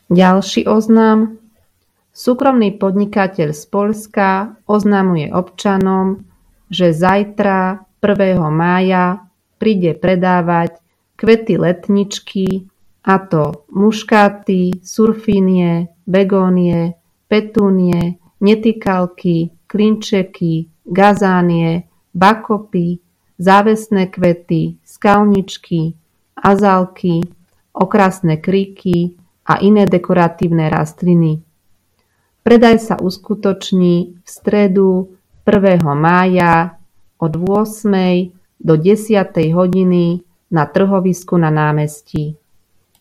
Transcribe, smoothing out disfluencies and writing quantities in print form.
Ďalší oznam. Súkromný podnikateľ z Poľska oznamuje občanom, že zajtra 1. mája príde predávať kvety letničky, a to muškáty, surfínie, begónie, petúnie, netýkalky, klinčeky, gazánie, bakopy, závesné kvety, skalničky, azalky, okrasné kríky a iné dekoratívne rastliny. Predaj sa uskutoční v stredu 1. mája od 8. do 10. hodiny na trhovisku na námestí.